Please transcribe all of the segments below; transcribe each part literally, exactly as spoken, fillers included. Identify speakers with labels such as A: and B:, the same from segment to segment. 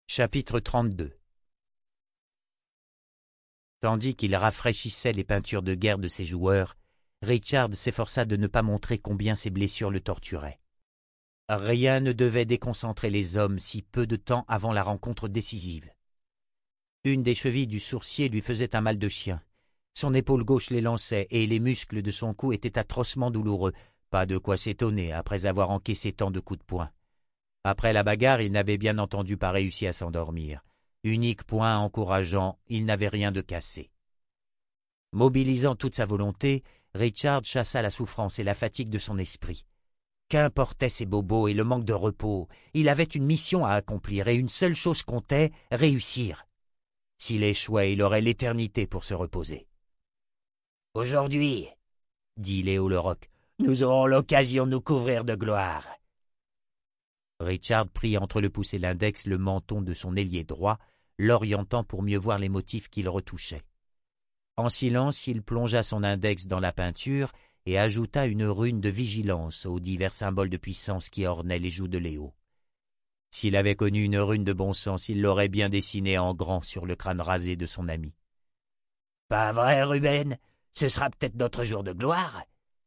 A: Chapitre trente-deux. Tandis qu'il rafraîchissait les peintures de guerre de ses joueurs, Richard s'efforça de ne pas montrer combien ses blessures le torturaient. Rien ne devait déconcentrer les hommes si peu de temps avant la rencontre décisive. Une des chevilles du sourcier lui faisait un mal de chien. Son épaule gauche l'élançait et les muscles de son cou étaient atrocement douloureux. Pas de quoi s'étonner après avoir encaissé tant de coups de poing. Après la bagarre, il n'avait bien entendu pas réussi à s'endormir. Unique point encourageant, il n'avait rien de cassé. Mobilisant toute sa volonté, Richard chassa la souffrance et la fatigue de son esprit. Qu'importaient ses bobos et le manque de repos, il avait une mission à accomplir et une seule chose comptait, réussir. S'il échouait, il aurait l'éternité pour se reposer. « Aujourd'hui, dit Léo le Roc, nous aurons l'occasion de nous couvrir de gloire. » Richard prit entre le pouce et l'index le menton de son ailier droit, l'orientant pour mieux voir les motifs qu'il retouchait. En silence, il plongea son index dans la peinture et ajouta une rune de vigilance aux divers symboles de puissance qui ornaient les joues de Léo. S'il avait connu une rune de bon sens, il l'aurait bien dessinée en grand sur le crâne rasé de son ami. « Pas vrai, Ruben? Ce sera peut-être notre jour de gloire ?»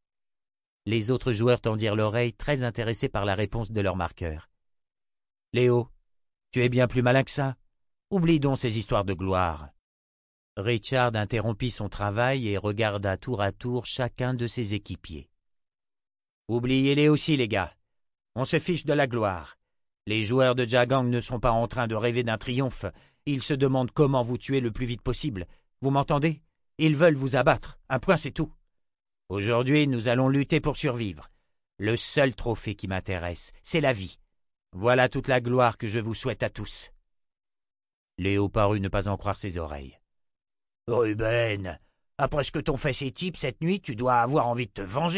A: Les autres joueurs tendirent l'oreille, très intéressés par la réponse de leur marqueur. « Léo, tu es bien plus malin que ça. Oublie donc ces histoires de gloire. » Richard interrompit son travail et regarda tour à tour chacun de ses équipiers. « Oubliez-les aussi, les gars. On se fiche de la gloire. Les joueurs de Jagang ne sont pas en train de rêver d'un triomphe. Ils se demandent comment vous tuer le plus vite possible. Vous m'entendez? Ils veulent vous abattre. Un point, c'est tout. Aujourd'hui, nous allons lutter pour survivre. Le seul trophée qui m'intéresse, c'est la vie. Voilà toute la gloire que je vous souhaite à tous. » Léo parut ne pas en croire ses oreilles. « Ruben, après ce que t'ont fait ces types cette nuit, tu dois avoir envie de te venger. »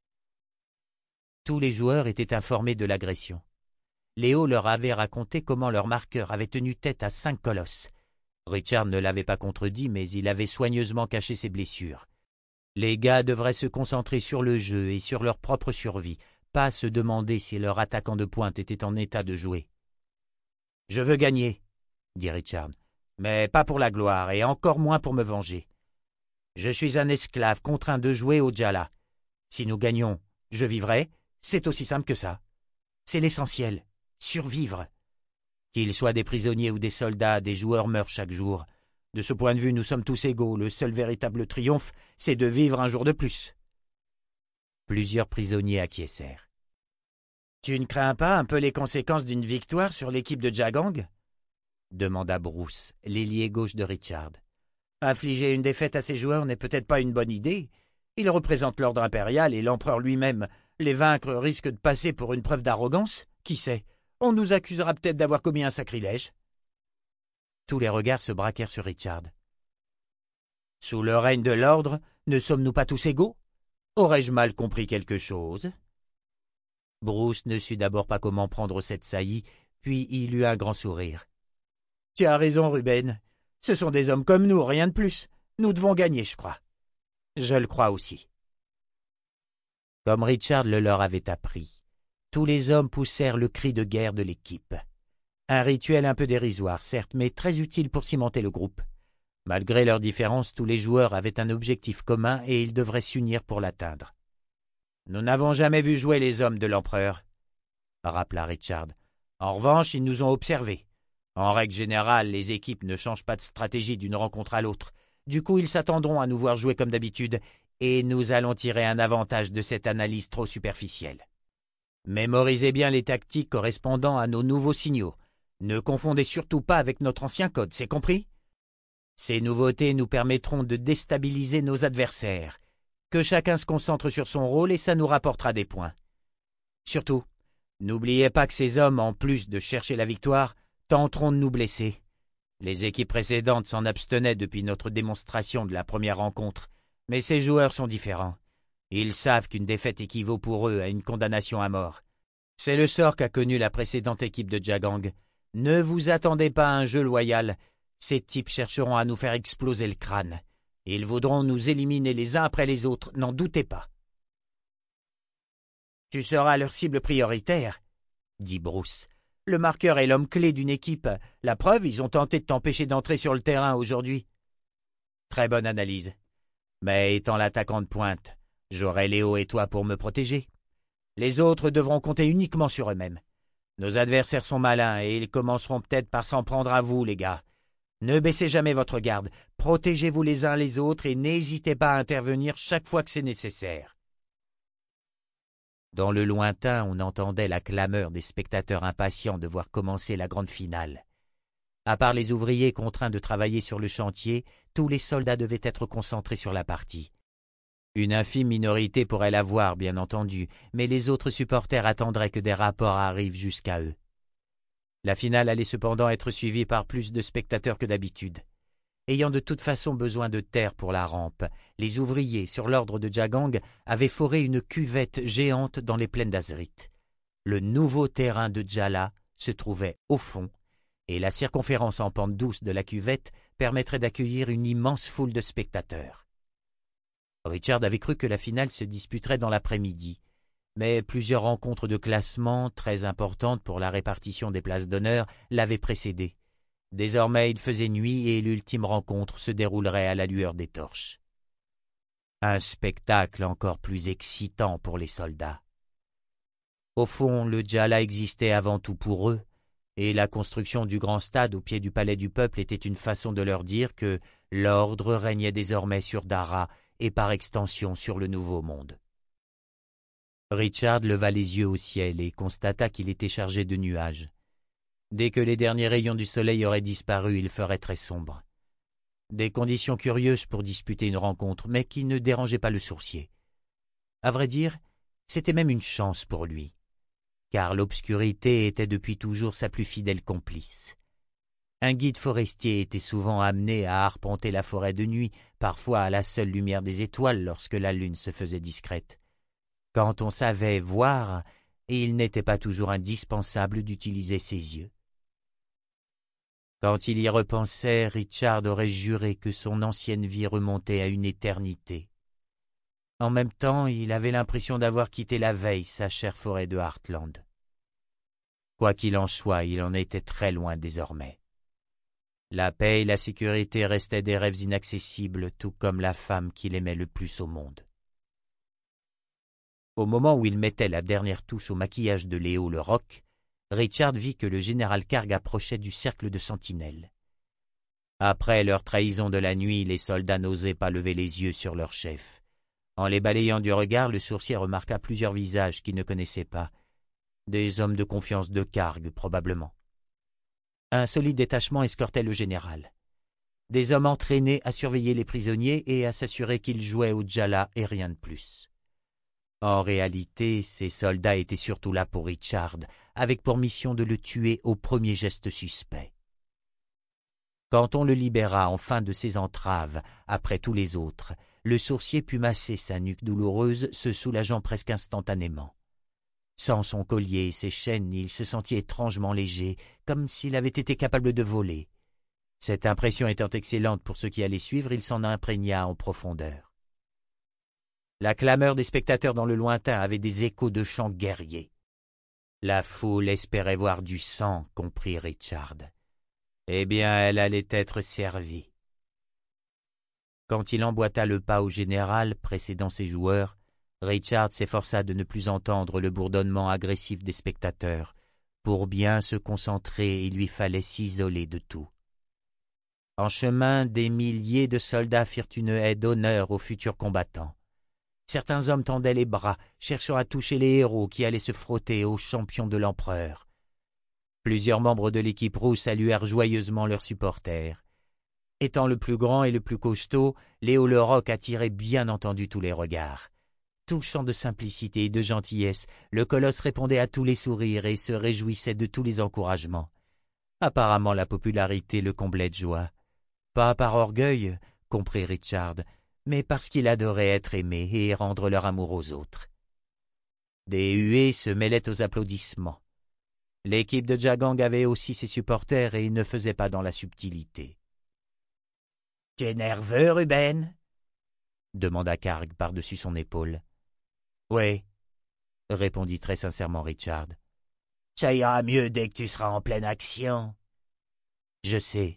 A: Tous les joueurs étaient informés de l'agression. Léo leur avait raconté comment leur marqueur avait tenu tête à cinq colosses. Richard ne l'avait pas contredit, mais il avait soigneusement caché ses blessures. Les gars devraient se concentrer sur le jeu et sur leur propre survie, pas se demander si leur attaquant de pointe était en état de jouer. « Je veux gagner, » dit Richard, « mais pas pour la gloire et encore moins pour me venger. Je suis un esclave contraint de jouer au Jala. Si nous gagnons, je vivrai, c'est aussi simple que ça. C'est l'essentiel, survivre. Qu'ils soient des prisonniers ou des soldats, des joueurs meurent chaque jour. De ce point de vue, nous sommes tous égaux. Le seul véritable triomphe, c'est de vivre un jour de plus. » Plusieurs prisonniers acquiescèrent. « Tu ne crains pas un peu les conséquences d'une victoire sur l'équipe de Jagang ?» demanda Bruce, l'ailier gauche de Richard. « Infliger une défaite à ces joueurs n'est peut-être pas une bonne idée. Ils représentent l'ordre impérial et l'empereur lui-même. Les vaincre risquent de passer pour une preuve d'arrogance. Qui sait? On nous accusera peut-être d'avoir commis un sacrilège. » Tous les regards se braquèrent sur Richard. « Sous le règne de l'ordre, ne sommes-nous pas tous égaux? Aurais-je mal compris quelque chose ?» Bruce ne sut d'abord pas comment prendre cette saillie, puis il eut un grand sourire. « Tu as raison, Ruben. Ce sont des hommes comme nous, rien de plus. Nous devons gagner, je crois. » « Je le crois aussi. » Comme Richard le leur avait appris, tous les hommes poussèrent le cri de guerre de l'équipe. Un rituel un peu dérisoire, certes, mais très utile pour cimenter le groupe. Malgré leurs différences, tous les joueurs avaient un objectif commun et ils devraient s'unir pour l'atteindre. « Nous n'avons jamais vu jouer les hommes de l'empereur, » rappela Richard. « En revanche, ils nous ont observés. En règle générale, les équipes ne changent pas de stratégie d'une rencontre à l'autre. Du coup, ils s'attendront à nous voir jouer comme d'habitude, et nous allons tirer un avantage de cette analyse trop superficielle. Mémorisez bien les tactiques correspondant à nos nouveaux signaux. Ne confondez surtout pas avec notre ancien code, c'est compris? Ces nouveautés nous permettront de déstabiliser nos adversaires. Que chacun se concentre sur son rôle et ça nous rapportera des points. Surtout, n'oubliez pas que ces hommes, en plus de chercher la victoire, tenteront de nous blesser. Les équipes précédentes s'en abstenaient depuis notre démonstration de la première rencontre, mais ces joueurs sont différents. Ils savent qu'une défaite équivaut pour eux à une condamnation à mort. C'est le sort qu'a connu la précédente équipe de Jagang. Ne vous attendez pas à un jeu loyal. Ces types chercheront à nous faire exploser le crâne. Ils voudront nous éliminer les uns après les autres, n'en doutez pas. « Tu seras leur cible prioritaire, » dit Bruce. Le marqueur est l'homme clé d'une équipe. La preuve, ils ont tenté de t'empêcher d'entrer sur le terrain aujourd'hui. Très bonne analyse. Mais étant l'attaquant de pointe, j'aurai Léo et toi pour me protéger. Les autres devront compter uniquement sur eux-mêmes. Nos adversaires sont malins et ils commenceront peut-être par s'en prendre à vous, les gars. Ne baissez jamais votre garde, protégez-vous les uns les autres et n'hésitez pas à intervenir chaque fois que c'est nécessaire. Dans le lointain, on entendait la clameur des spectateurs impatients de voir commencer la grande finale. À part les ouvriers contraints de travailler sur le chantier, tous les soldats devaient être concentrés sur la partie. Une infime minorité pourrait la voir, bien entendu, mais les autres supporters attendraient que des rapports arrivent jusqu'à eux. La finale allait cependant être suivie par plus de spectateurs que d'habitude. Ayant de toute façon besoin de terre pour la rampe, les ouvriers, sur l'ordre de Jagang, avaient foré une cuvette géante dans les plaines d'Azrit. Le nouveau terrain de Djala se trouvait au fond, et la circonférence en pente douce de la cuvette permettrait d'accueillir une immense foule de spectateurs. Richard avait cru que la finale se disputerait dans l'après-midi, mais plusieurs rencontres de classement, très importantes pour la répartition des places d'honneur, l'avaient précédé. Désormais il faisait nuit et l'ultime rencontre se déroulerait à la lueur des torches. Un spectacle encore plus excitant pour les soldats. Au fond, le Djala existait avant tout pour eux, et la construction du grand stade au pied du palais du peuple était une façon de leur dire que l'ordre régnait désormais sur Dara et par extension sur le Nouveau Monde. Richard leva les yeux au ciel et constata qu'il était chargé de nuages. Dès que les derniers rayons du soleil auraient disparu, il ferait très sombre. Des conditions curieuses pour disputer une rencontre, mais qui ne dérangeaient pas le sourcier. À vrai dire, c'était même une chance pour lui, car l'obscurité était depuis toujours sa plus fidèle complice. Un guide forestier était souvent amené à arpenter la forêt de nuit, parfois à la seule lumière des étoiles lorsque la lune se faisait discrète. Quand on savait voir, il n'était pas toujours indispensable d'utiliser ses yeux. Quand il y repensait, Richard aurait juré que son ancienne vie remontait à une éternité. En même temps, il avait l'impression d'avoir quitté la veille sa chère forêt de Heartland. Quoi qu'il en soit, il en était très loin désormais. La paix et la sécurité restaient des rêves inaccessibles, tout comme la femme qu'il aimait le plus au monde. Au moment où il mettait la dernière touche au maquillage de Léo le Roc, Richard vit que le général Karg approchait du cercle de sentinelles. Après leur trahison de la nuit, les soldats n'osaient pas lever les yeux sur leur chef. En les balayant du regard, le sourcier remarqua plusieurs visages qu'il ne connaissait pas. Des hommes de confiance de Karg, probablement. Un solide détachement escortait le général. Des hommes entraînés à surveiller les prisonniers et à s'assurer qu'ils jouaient au Djala et rien de plus. En réalité, ces soldats étaient surtout là pour Richard, avec pour mission de le tuer au premier geste suspect. Quand on le libéra enfin de ses entraves, après tous les autres, le sourcier put masser sa nuque douloureuse, se soulageant presque instantanément. Sans son collier et ses chaînes, il se sentit étrangement léger, comme s'il avait été capable de voler. Cette impression étant excellente pour ceux qui allaient suivre, il s'en imprégna en profondeur. La clameur des spectateurs dans le lointain avait des échos de chants guerriers. La foule espérait voir du sang, comprit Richard. Eh bien, elle allait être servie. Quand il emboîta le pas au général, précédant ses joueurs, Richard s'efforça de ne plus entendre le bourdonnement agressif des spectateurs. Pour bien se concentrer, il lui fallait s'isoler de tout. En chemin, des milliers de soldats firent une haie d'honneur aux futurs combattants. Certains hommes tendaient les bras, cherchant à toucher les héros qui allaient se frotter aux champions de l'empereur. Plusieurs membres de l'équipe rouge saluèrent joyeusement leurs supporters. Étant le plus grand et le plus costaud, Léo le Roc attirait bien entendu tous les regards. Touchant de simplicité et de gentillesse, le colosse répondait à tous les sourires et se réjouissait de tous les encouragements. Apparemment la popularité le comblait de joie. Pas par orgueil, comprit Richard, mais parce qu'il adorait être aimé et rendre leur amour aux autres. Des huées se mêlaient aux applaudissements. L'équipe de Jagang avait aussi ses supporters et il ne faisait pas dans la subtilité. « Tu es nerveux, Ruben ?» demanda Karg par-dessus son épaule. « Oui, » répondit très sincèrement Richard. Ça ira mieux dès que tu seras en pleine action. Je sais.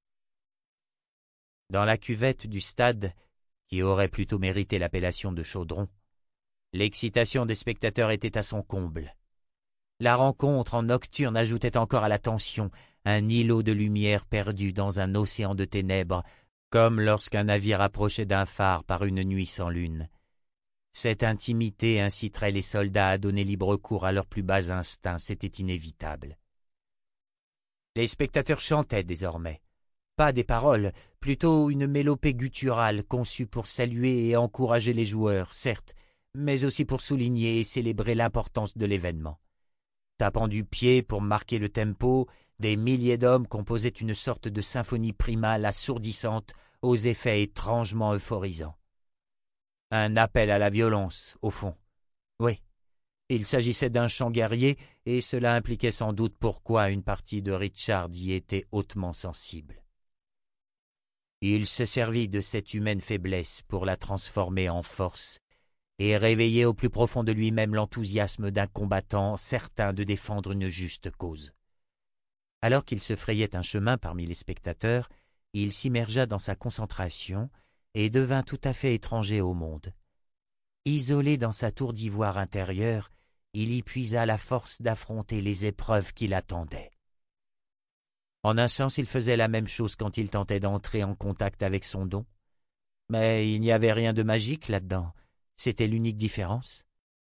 A: Dans la cuvette du stade, qui aurait plutôt mérité l'appellation de chaudron, l'excitation des spectateurs était à son comble. La rencontre en nocturne ajoutait encore à la tension, un îlot de lumière perdu dans un océan de ténèbres, comme lorsqu'un navire approchait d'un phare par une nuit sans lune. Cette intimité inciterait les soldats à donner libre cours à leurs plus bas instincts, c'était inévitable. Les spectateurs chantaient désormais. Pas des paroles, plutôt une mélopée gutturale conçue pour saluer et encourager les joueurs, certes, mais aussi pour souligner et célébrer l'importance de l'événement. Tapant du pied pour marquer le tempo, des milliers d'hommes composaient une sorte de symphonie primale assourdissante aux effets étrangement euphorisants. Un appel à la violence, au fond. Oui, il s'agissait d'un chant guerrier, et cela impliquait sans doute pourquoi une partie de Richard y était hautement sensible. Il se servit de cette humaine faiblesse pour la transformer en force, et réveiller au plus profond de lui-même l'enthousiasme d'un combattant certain de défendre une juste cause. Alors qu'il se frayait un chemin parmi les spectateurs, il s'immergea dans sa concentration et devint tout à fait étranger au monde. Isolé dans sa tour d'ivoire intérieure, il y puisa la force d'affronter les épreuves qui l'attendaient. En un sens, il faisait la même chose quand il tentait d'entrer en contact avec son don. Mais il n'y avait rien de magique là-dedans, c'était l'unique différence.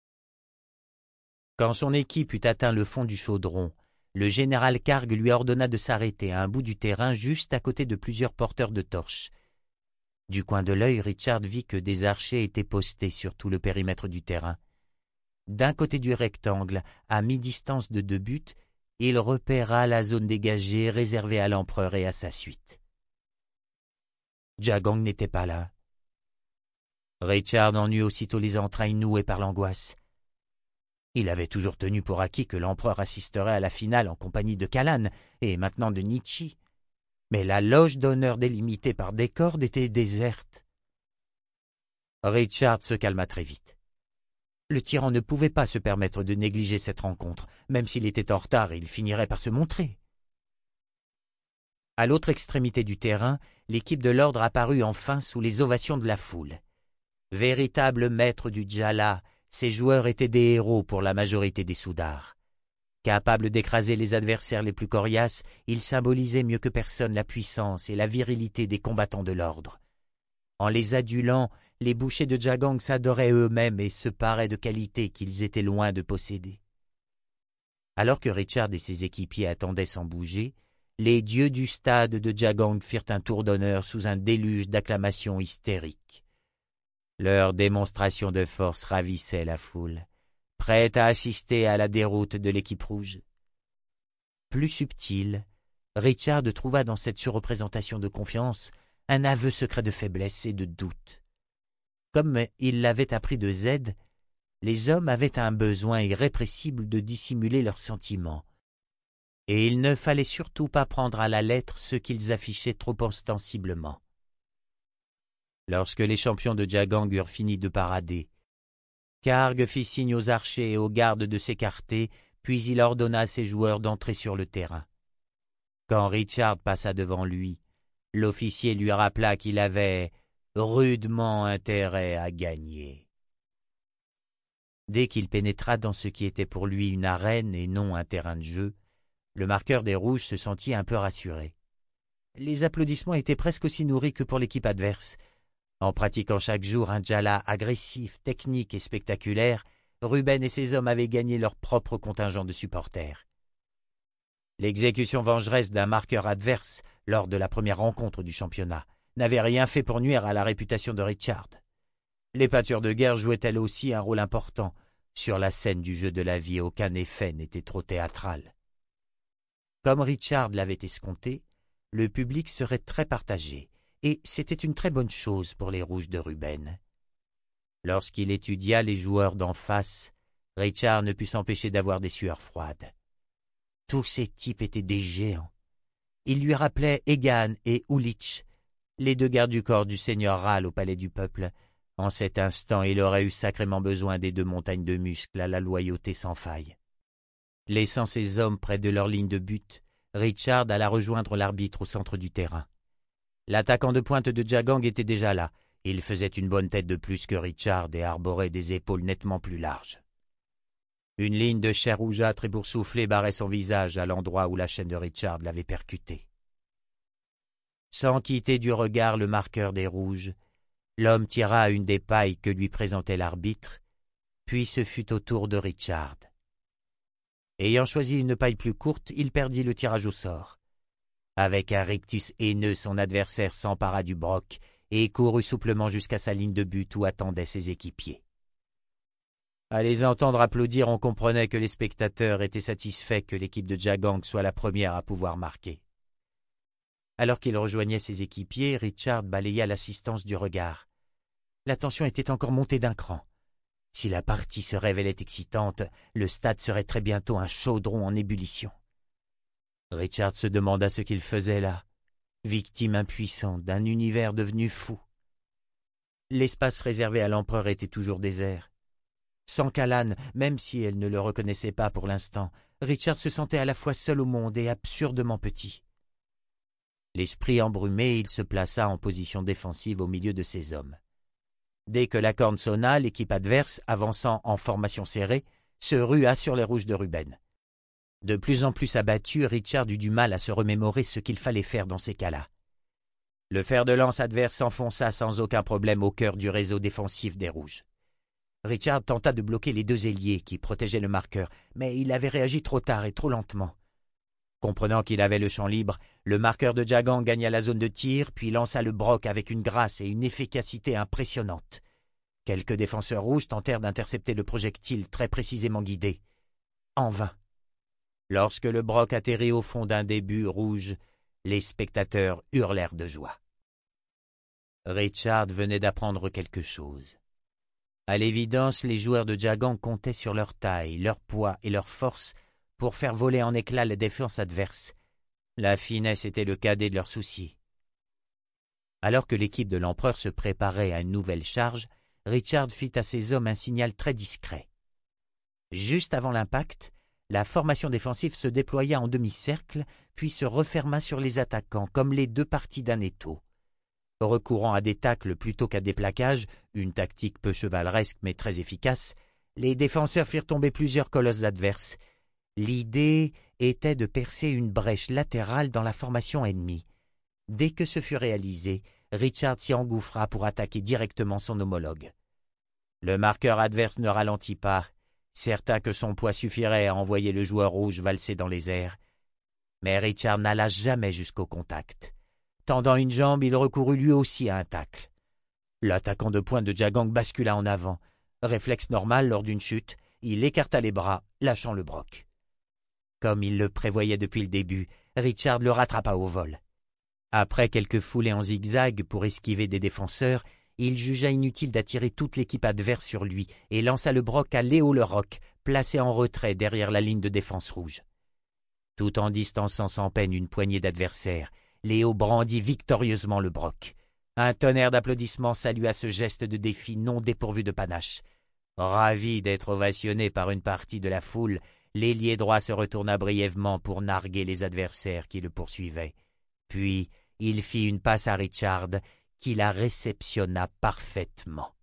A: Quand son équipe eut atteint le fond du chaudron, le général Karg lui ordonna de s'arrêter à un bout du terrain juste à côté de plusieurs porteurs de torches. Du coin de l'œil, Richard vit que des archers étaient postés sur tout le périmètre du terrain. D'un côté du rectangle, à mi-distance de deux buts, il repéra la zone dégagée réservée à l'empereur et à sa suite. Jagong n'était pas là. Richard en eut aussitôt les entrailles nouées par l'angoisse. Il avait toujours tenu pour acquis que l'empereur assisterait à la finale en compagnie de Kalan et maintenant de Nietzsche. Mais la loge d'honneur délimitée par des cordes était déserte. Richard se calma très vite. Le tyran ne pouvait pas se permettre de négliger cette rencontre. Même s'il était en retard, il finirait par se montrer. À l'autre extrémité du terrain, l'équipe de l'ordre apparut enfin sous les ovations de la foule. Véritables maîtres du Djala, ces joueurs étaient des héros pour la majorité des soudards. Capables d'écraser les adversaires les plus coriaces, ils symbolisaient mieux que personne la puissance et la virilité des combattants de l'ordre. En les adulant, les bouchers de Jagong s'adoraient eux-mêmes et se paraient de qualités qu'ils étaient loin de posséder. Alors que Richard et ses équipiers attendaient sans bouger, les dieux du stade de Jagong firent un tour d'honneur sous un déluge d'acclamations hystériques. Leur démonstration de force ravissait la foule, prête à assister à la déroute de l'équipe rouge. Plus subtil, Richard trouva dans cette surreprésentation de confiance un aveu secret de faiblesse et de doute. Comme il l'avait appris de Z, les hommes avaient un besoin irrépressible de dissimuler leurs sentiments, et il ne fallait surtout pas prendre à la lettre ce qu'ils affichaient trop ostensiblement. Lorsque les champions de Jagong eurent fini de parader, Karg fit signe aux archers et aux gardes de s'écarter, puis il ordonna à ses joueurs d'entrer sur le terrain. Quand Richard passa devant lui, l'officier lui rappela qu'il avait rudement intérêt à gagner. Dès qu'il pénétra dans ce qui était pour lui une arène et non un terrain de jeu, le marqueur des Rouges se sentit un peu rassuré. Les applaudissements étaient presque aussi nourris que pour l'équipe adverse. En pratiquant chaque jour un Djala agressif, technique et spectaculaire, Ruben et ses hommes avaient gagné leur propre contingent de supporters. L'exécution vengeresse d'un marqueur adverse lors de la première rencontre du championnat n'avait rien fait pour nuire à la réputation de Richard. Les peintures de guerre jouaient elles aussi un rôle important. Sur la scène du jeu de la vie, aucun effet n'était trop théâtral. Comme Richard l'avait escompté, le public serait très partagé, et c'était une très bonne chose pour les Rouges de Ruben. Lorsqu'il étudia les joueurs d'en face, Richard ne put s'empêcher d'avoir des sueurs froides. Tous ces types étaient des géants. Ils lui rappelaient Egan et Ulich, les deux gardes du corps du seigneur Ral au palais du peuple. En cet instant, il aurait eu sacrément besoin des deux montagnes de muscles à la loyauté sans faille. Laissant ses hommes près de leur ligne de but, Richard alla rejoindre l'arbitre au centre du terrain. L'attaquant de pointe de Jagang était déjà là. Il faisait une bonne tête de plus que Richard et arborait des épaules nettement plus larges. Une ligne de chair rougeâtre et boursouflée barrait son visage à l'endroit où la chaîne de Richard l'avait percuté. Sans quitter du regard le marqueur des rouges, l'homme tira une des pailles que lui présentait l'arbitre, puis ce fut au tour de Richard. Ayant choisi une paille plus courte, il perdit le tirage au sort. Avec un rictus haineux, son adversaire s'empara du broc et courut souplement jusqu'à sa ligne de but où attendaient ses équipiers. À les entendre applaudir, on comprenait que les spectateurs étaient satisfaits que l'équipe de Jagang soit la première à pouvoir marquer. Alors qu'il rejoignait ses équipiers, Richard balaya l'assistance du regard. La tension était encore montée d'un cran. Si la partie se révélait excitante, le stade serait très bientôt un chaudron en ébullition. Richard se demanda ce qu'il faisait là, victime impuissante d'un univers devenu fou. L'espace réservé à l'empereur était toujours désert. Sans Callan, même si elle ne le reconnaissait pas pour l'instant, Richard se sentait à la fois seul au monde et absurdement petit. L'esprit embrumé, il se plaça en position défensive au milieu de ses hommes. Dès que la corne sonna, l'équipe adverse, avançant en formation serrée, se rua sur les rouges de Ruben. De plus en plus abattu, Richard eut du mal à se remémorer ce qu'il fallait faire dans ces cas-là. Le fer de lance adverse s'enfonça sans aucun problème au cœur du réseau défensif des rouges. Richard tenta de bloquer les deux ailiers qui protégeaient le marqueur, mais il avait réagi trop tard et trop lentement. Comprenant qu'il avait le champ libre, le marqueur de Jagang gagna la zone de tir, puis lança le broc avec une grâce et une efficacité impressionnantes. Quelques défenseurs rouges tentèrent d'intercepter le projectile très précisément guidé. En vain. Lorsque le broc atterrit au fond d'un des buts rouges, les spectateurs hurlèrent de joie. Richard venait d'apprendre quelque chose. À l'évidence, les joueurs de Jagang comptaient sur leur taille, leur poids et leur force pour faire voler en éclats les défenses adverses. La finesse était le cadet de leurs soucis. Alors que l'équipe de l'empereur se préparait à une nouvelle charge, Richard fit à ses hommes un signal très discret. Juste avant l'impact, la formation défensive se déploya en demi-cercle, puis se referma sur les attaquants comme les deux parties d'un étau. Recourant à des tacles plutôt qu'à des plaquages, une tactique peu chevaleresque mais très efficace, les défenseurs firent tomber plusieurs colosses adverses. L'idée était de percer une brèche latérale dans la formation ennemie. Dès que ce fut réalisé, Richard s'y engouffra pour attaquer directement son homologue. Le marqueur adverse ne ralentit pas, certain que son poids suffirait à envoyer le joueur rouge valser dans les airs. Mais Richard n'alla jamais jusqu'au contact. Tendant une jambe, il recourut lui aussi à un tacle. L'attaquant de pointe de Jagang bascula en avant. Réflexe normal lors d'une chute, il écarta les bras, lâchant le broc. Comme il le prévoyait depuis le début, Richard le rattrapa au vol. Après quelques foulées en zigzag pour esquiver des défenseurs, il jugea inutile d'attirer toute l'équipe adverse sur lui et lança le broc à Léo le Roc, placé en retrait derrière la ligne de défense rouge. Tout en distançant sans peine une poignée d'adversaires, Léo brandit victorieusement le broc. Un tonnerre d'applaudissements salua ce geste de défi non dépourvu de panache. Ravi d'être ovationné par une partie de la foule, l'ailier droit se retourna brièvement pour narguer les adversaires qui le poursuivaient. Puis, il fit une passe à Richard, qui la réceptionna parfaitement.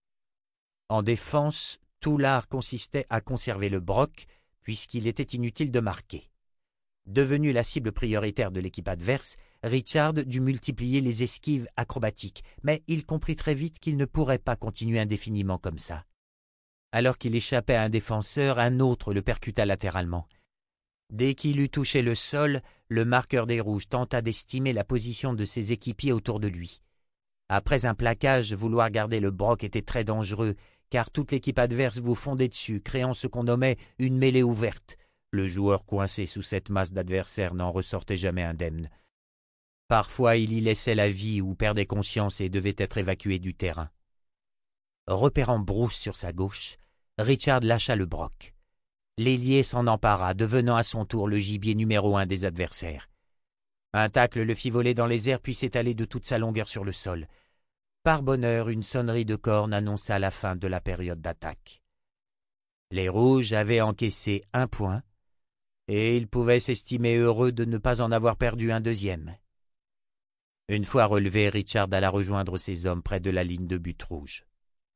A: En défense, tout l'art consistait à conserver le broc, puisqu'il était inutile de marquer. Devenu la cible prioritaire de l'équipe adverse, Richard dut multiplier les esquives acrobatiques, mais il comprit très vite qu'il ne pourrait pas continuer indéfiniment comme ça. Alors qu'il échappait à un défenseur, un autre le percuta latéralement. Dès qu'il eut touché le sol, le marqueur des rouges tenta d'estimer la position de ses équipiers autour de lui. Après un plaquage, vouloir garder le broc était très dangereux, car toute l'équipe adverse vous fondait dessus, créant ce qu'on nommait une mêlée ouverte. Le joueur coincé sous cette masse d'adversaires n'en ressortait jamais indemne. Parfois, il y laissait la vie ou perdait conscience et devait être évacué du terrain. Repérant Bruce sur sa gauche, Richard lâcha le broc. L'ailier s'en empara, devenant à son tour le gibier numéro un des adversaires. Un tacle le fit voler dans les airs puis s'étaler de toute sa longueur sur le sol. Par bonheur, une sonnerie de corne annonça la fin de la période d'attaque. Les rouges avaient encaissé un point, et il pouvait s'estimer heureux de ne pas en avoir perdu un deuxième. Une fois relevé, Richard alla rejoindre ses hommes près de la ligne de but rouge.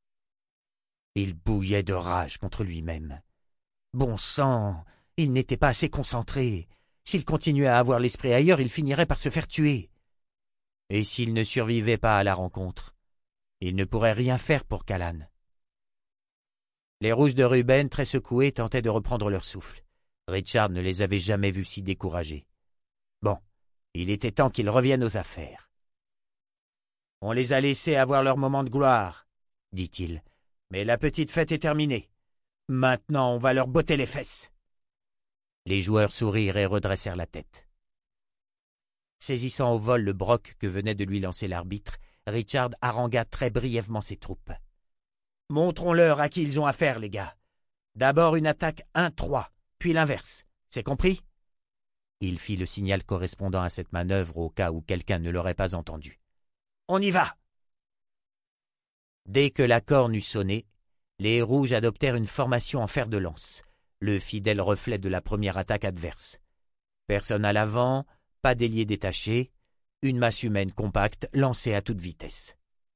A: Il bouillait de rage contre lui-même. Bon sang, il n'était pas assez concentré. S'il continuait à avoir l'esprit ailleurs, il finirait par se faire tuer. Et s'il ne survivait pas à la rencontre, il ne pourrait rien faire pour Callan. Les rouges de Ruben, très secoués, tentaient de reprendre leur souffle. Richard ne les avait jamais vus si découragés. Bon, il était temps qu'ils reviennent aux affaires. « On les a laissés avoir leur moment de gloire, » dit-il, « mais la petite fête est terminée. Maintenant, on va leur botter les fesses. » Les joueurs sourirent et redressèrent la tête. Saisissant au vol le broc que venait de lui lancer l'arbitre, Richard harangua très brièvement ses troupes. « Montrons-leur à qui ils ont affaire, les gars. D'abord une attaque un trois, puis l'inverse. C'est compris ?» Il fit le signal correspondant à cette manœuvre au cas où quelqu'un ne l'aurait pas entendu. « On y va !» Dès que la corne eut sonné, les rouges adoptèrent une formation en fer de lance, le fidèle reflet de la première attaque adverse. Personne à l'avant, pas d'ailier détaché, une masse humaine compacte lancée à toute vitesse.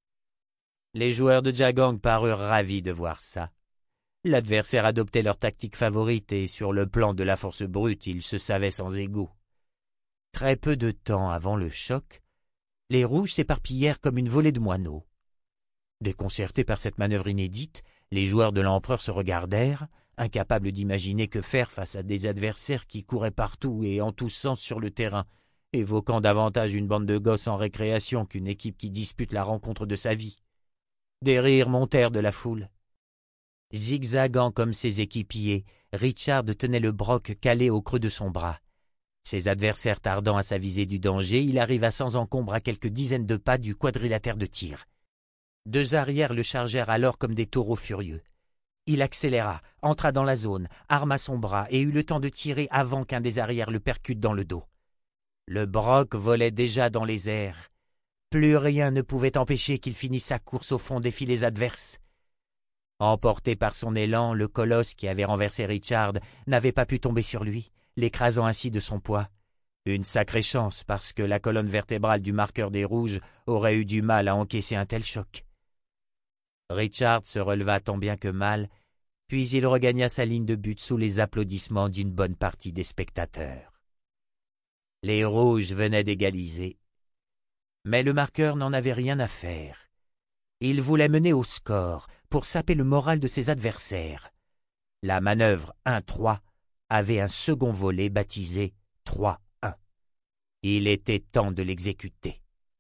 A: Les joueurs de Jagang parurent ravis de voir ça. L'adversaire adoptait leur tactique favorite et sur le plan de la force brute, ils se savaient sans égaux. Très peu de temps avant le choc, les rouges s'éparpillèrent comme une volée de moineaux. Déconcertés par cette manœuvre inédite, les joueurs de l'empereur se regardèrent, incapables d'imaginer que faire face à des adversaires qui couraient partout et en tous sens sur le terrain, évoquant davantage une bande de gosses en récréation qu'une équipe qui dispute la rencontre de sa vie. Des rires montèrent de la foule. Zigzagant comme ses équipiers, Richard tenait le broc calé au creux de son bras. Ses adversaires tardant à s'aviser du danger, il arriva sans encombre à quelques dizaines de pas du quadrilatère de tir. Deux arrières le chargèrent alors comme des taureaux furieux. Il accéléra, entra dans la zone, arma son bras et eut le temps de tirer avant qu'un des arrières le percute dans le dos. Le broc volait déjà dans les airs. Plus rien ne pouvait empêcher qu'il finisse sa course au fond des filets adverses. Emporté par son élan, le colosse qui avait renversé Richard n'avait pas pu tomber sur lui, l'écrasant ainsi de son poids. Une sacrée chance, parce que la colonne vertébrale du marqueur des rouges aurait eu du mal à encaisser un tel choc. Richard se releva tant bien que mal, puis il regagna sa ligne de but sous les applaudissements d'une bonne partie des spectateurs. Les rouges venaient d'égaliser, mais le marqueur n'en avait rien à faire. Il voulait mener au score pour saper le moral de ses adversaires. La manœuvre un trois avait un second volet baptisé trois un. Il était temps de l'exécuter.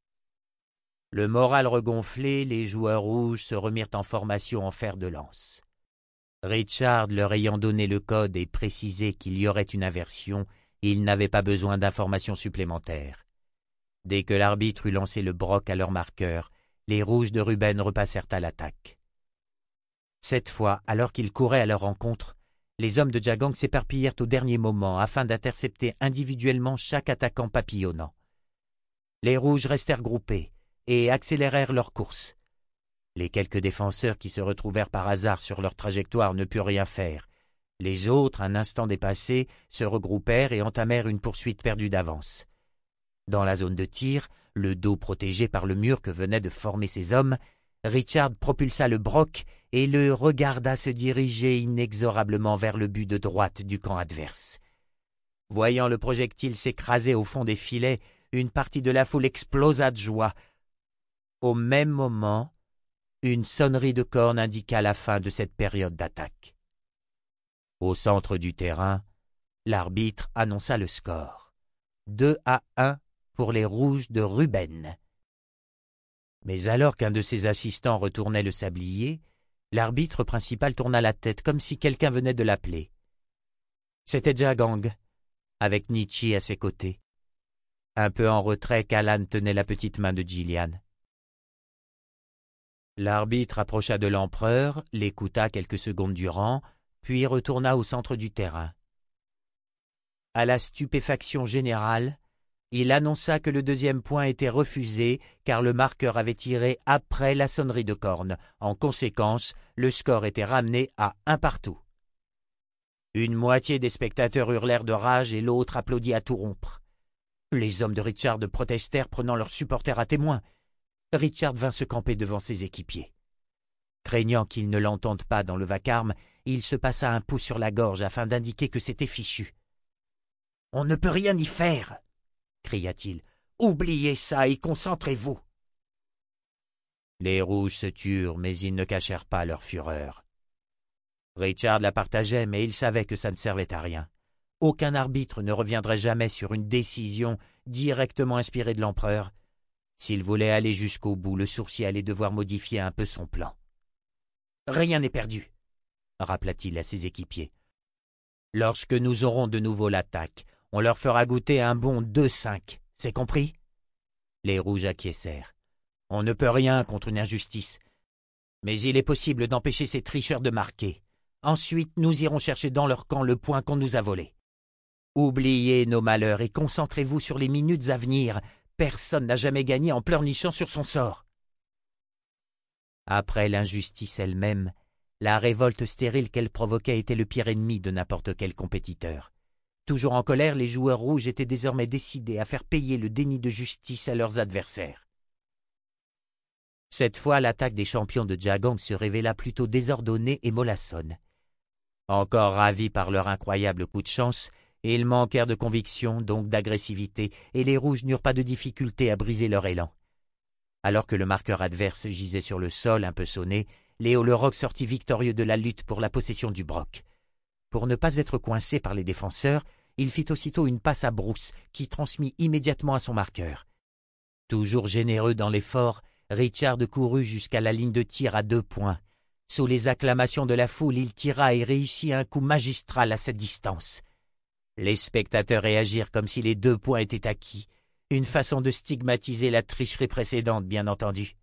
A: Le moral regonflé, les joueurs rouges se remirent en formation en fer de lance. Richard leur ayant donné le code et précisé qu'il y aurait une inversion, ils n'avaient pas besoin d'informations supplémentaires. Dès que l'arbitre eut lancé le broc à leur marqueur, les rouges de Ruben repassèrent à l'attaque. Cette fois, alors qu'ils couraient à leur rencontre, les hommes de Jagang s'éparpillèrent au dernier moment afin d'intercepter individuellement chaque attaquant papillonnant. Les rouges restèrent groupés et accélérèrent leur course. Les quelques défenseurs qui se retrouvèrent par hasard sur leur trajectoire ne purent rien faire. Les autres, un instant dépassés, se regroupèrent et entamèrent une poursuite perdue d'avance. Dans la zone de tir, le dos protégé par le mur que venaient de former ses hommes, Richard propulsa le broc et le regarda se diriger inexorablement vers le but de droite du camp adverse. Voyant le projectile s'écraser au fond des filets, une partie de la foule explosa de joie. Au même moment, une sonnerie de corne indiqua la fin de cette période d'attaque. Au centre du terrain, l'arbitre annonça le score. deux à un pour les rouges de Ruben. Mais alors qu'un de ses assistants retournait le sablier, l'arbitre principal tourna la tête comme si quelqu'un venait de l'appeler. C'était Jagang, avec Nietzsche à ses côtés. Un peu en retrait, Callan tenait la petite main de Gillian. L'arbitre approcha de l'empereur, l'écouta quelques secondes durant, puis retourna au centre du terrain. À la stupéfaction générale, il annonça que le deuxième point était refusé car le marqueur avait tiré après la sonnerie de corne. En conséquence, le score était ramené à un partout. Une moitié des spectateurs hurlèrent de rage et l'autre applaudit à tout rompre. Les hommes de Richard protestèrent, prenant leurs supporters à témoin. Richard vint se camper devant ses équipiers. Craignant qu'ils ne l'entendent pas dans le vacarme, il se passa un pouce sur la gorge afin d'indiquer que c'était fichu. « On ne peut rien y faire !» cria-t-il. « Oubliez ça et concentrez-vous !» Les rouges se turent, mais ils ne cachèrent pas leur fureur. Richard la partageait, mais il savait que ça ne servait à rien. Aucun arbitre ne reviendrait jamais sur une décision directement inspirée de l'empereur. S'il voulait aller jusqu'au bout, le sourcier allait devoir modifier un peu son plan. « Rien n'est perdu », rappela-t-il à ses équipiers. « Lorsque nous aurons de nouveau l'attaque, on leur fera goûter un bon deux cinq, c'est compris ?» Les rouges acquiescèrent. « On ne peut rien contre une injustice, mais il est possible d'empêcher ces tricheurs de marquer. Ensuite, nous irons chercher dans leur camp le point qu'on nous a volé. Oubliez nos malheurs et concentrez-vous sur les minutes à venir. Personne n'a jamais gagné en pleurnichant sur son sort. » Après l'injustice elle-même, la révolte stérile qu'elle provoquait était le pire ennemi de n'importe quel compétiteur. Toujours en colère, les joueurs rouges étaient désormais décidés à faire payer le déni de justice à leurs adversaires. Cette fois, l'attaque des champions de Jagang se révéla plutôt désordonnée et mollassonne. Encore ravis par leur incroyable coup de chance, ils manquèrent de conviction, donc d'agressivité, et les rouges n'eurent pas de difficulté à briser leur élan. Alors que le marqueur adverse gisait sur le sol, un peu sonné, Léo le Roc sortit victorieux de la lutte pour la possession du broc. Pour ne pas être coincé par les défenseurs, il fit aussitôt une passe à Bruce, qui transmit immédiatement à son marqueur. Toujours généreux dans l'effort, Richard courut jusqu'à la ligne de tir à deux points. Sous les acclamations de la foule, il tira et réussit un coup magistral à cette distance. Les spectateurs réagirent comme si les deux points étaient acquis, une façon de stigmatiser la tricherie précédente, bien entendu.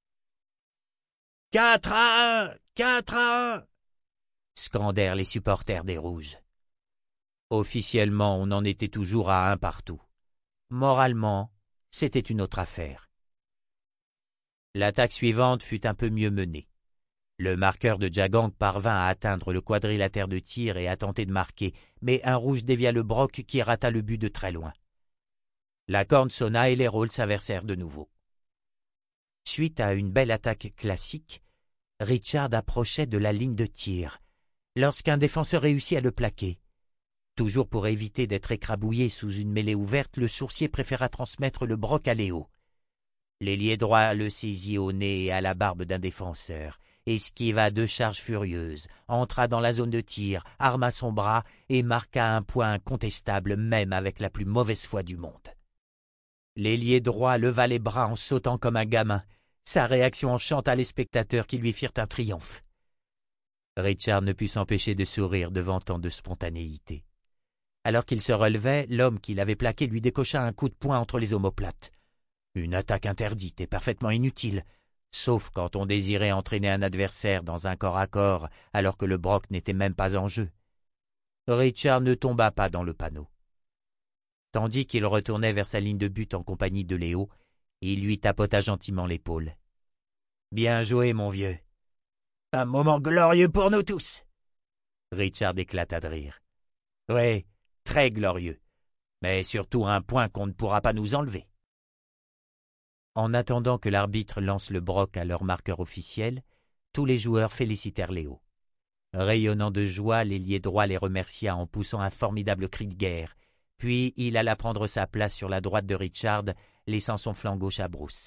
A: « Quatre à un! Quatre à un !» scandèrent les supporters des Rouges. Officiellement, on en était toujours à un partout. Moralement, c'était une autre affaire. L'attaque suivante fut un peu mieux menée. Le marqueur de Jagang parvint à atteindre le quadrilatère de tir et à tenter de marquer, mais un rouge dévia le broc qui rata le but de très loin. La corne sonna et les rôles s'inversèrent de nouveau. Suite à une belle attaque classique, Richard approchait de la ligne de tir, lorsqu'un défenseur réussit à le plaquer. Toujours pour éviter d'être écrabouillé sous une mêlée ouverte, le sourcier préféra transmettre le broc à Léo. L'ailier droit le saisit au nez et à la barbe d'un défenseur, esquiva deux charges furieuses, entra dans la zone de tir, arma son bras et marqua un point incontestable même avec la plus mauvaise foi du monde. L'ailier droit leva les bras en sautant comme un gamin. Sa réaction enchanta les spectateurs qui lui firent un triomphe. Richard ne put s'empêcher de sourire devant tant de spontanéité. Alors qu'il se relevait, l'homme qui l'avait plaqué lui décocha un coup de poing entre les omoplates. Une attaque interdite et parfaitement inutile, sauf quand on désirait entraîner un adversaire dans un corps à corps alors que le broc n'était même pas en jeu. Richard ne tomba pas dans le panneau. Tandis qu'il retournait vers sa ligne de but en compagnie de Léo, il lui tapota gentiment l'épaule. « Bien joué, mon vieux. Un moment glorieux pour nous tous. » Richard éclata de rire. « Oui, très glorieux, mais surtout un point qu'on ne pourra pas nous enlever. » En attendant que l'arbitre lance le broc à leur marqueur officiel, tous les joueurs félicitèrent Léo. Rayonnant de joie, l'ailier droit les remercia en poussant un formidable cri de guerre, puis il alla prendre sa place sur la droite de Richard, laissant son flanc gauche à Bruce.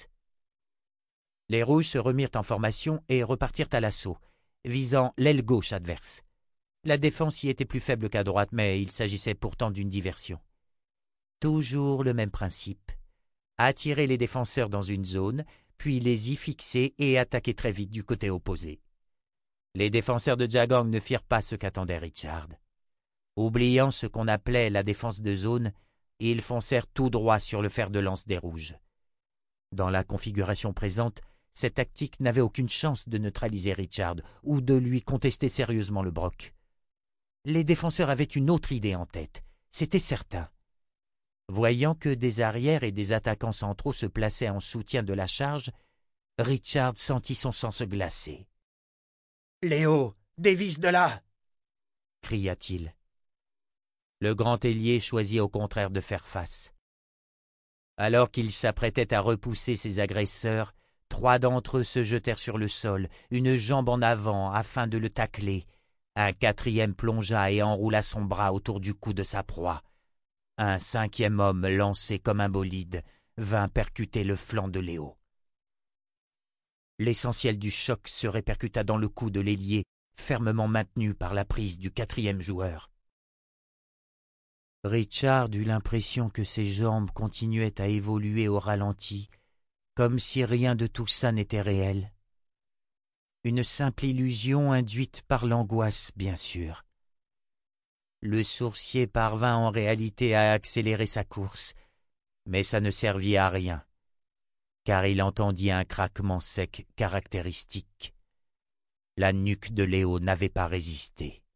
A: Les rouges se remirent en formation et repartirent à l'assaut, visant l'aile gauche adverse. La défense y était plus faible qu'à droite, mais il s'agissait pourtant d'une diversion. Toujours le même principe. Attirer les défenseurs dans une zone, puis les y fixer et attaquer très vite du côté opposé. Les défenseurs de Jagang ne firent pas ce qu'attendait Richard. Oubliant ce qu'on appelait la défense de zone, ils foncèrent tout droit sur le fer de lance des Rouges. Dans la configuration présente, cette tactique n'avait aucune chance de neutraliser Richard ou de lui contester sérieusement le broc. Les défenseurs avaient une autre idée en tête, c'était certain. Voyant que des arrières et des attaquants centraux se plaçaient en soutien de la charge, Richard sentit son sang se glacer. « Léo, dévisse de là !» cria-t-il. Le grand ailier choisit au contraire de faire face. Alors qu'il s'apprêtait à repousser ses agresseurs, trois d'entre eux se jetèrent sur le sol, une jambe en avant afin de le tacler. Un quatrième plongea et enroula son bras autour du cou de sa proie. Un cinquième homme, lancé comme un bolide, vint percuter le flanc de Léo. L'essentiel du choc se répercuta dans le cou de l'ailier, fermement maintenu par la prise du quatrième joueur. Richard eut l'impression que ses jambes continuaient à évoluer au ralenti, comme si rien de tout ça n'était réel. Une simple illusion induite par l'angoisse, bien sûr. Le sourcier parvint en réalité à accélérer sa course, mais ça ne servit à rien, car il entendit un craquement sec caractéristique. La nuque de Léo n'avait pas résisté.